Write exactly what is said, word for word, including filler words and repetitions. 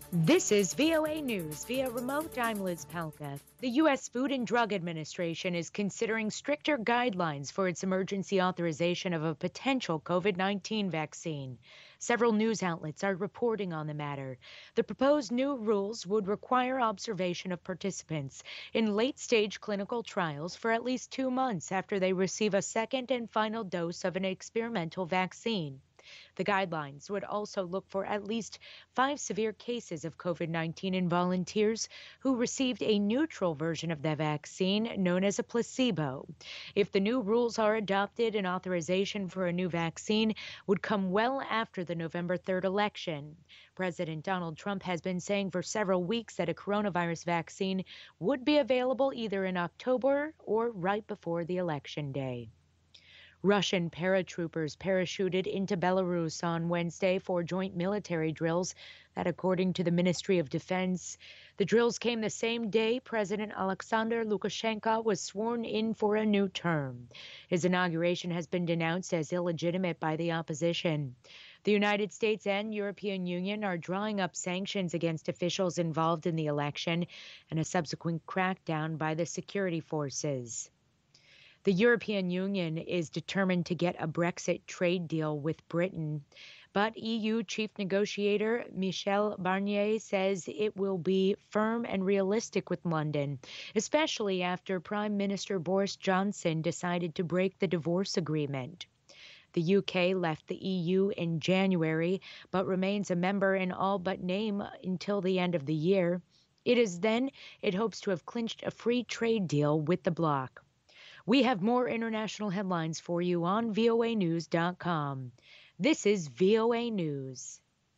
This is V O A News via remote. I'm Liz Palka. The U S. Food and Drug Administration is considering stricter guidelines for its emergency authorization of a potential COVID nineteen vaccine. Several news outlets are reporting on the matter. The proposed new rules would require observation of participants in late-stage clinical trials for at least two months after they receive a second and final dose of an experimental vaccine. The guidelines would also look for at least five severe cases of COVID nineteen in volunteers who received a neutral version of the vaccine known as a placebo. If the new rules are adopted, an authorization for a new vaccine would come well after the November third election. President Donald Trump has been saying for several weeks that a coronavirus vaccine would be available either in October or right before the election day. Russian paratroopers parachuted into Belarus on Wednesday for joint military drills. That, according to the Ministry of Defense. The drills came the same day President Alexander Lukashenko was sworn in for a new term. His inauguration has been denounced as illegitimate by the opposition. The United States and European Union are drawing up sanctions against officials involved in the election and a subsequent crackdown by the security forces. The European Union is determined to get a Brexit trade deal with Britain, but E U chief negotiator Michel Barnier says it will be firm and realistic with London, especially after Prime Minister Boris Johnson decided to break the divorce agreement. The U K left the E U in January, but remains a member in all but name until the end of the year. It is then it hopes to have clinched a free trade deal with the bloc. We have more international headlines for you on V O A news dot com. This is V O A News.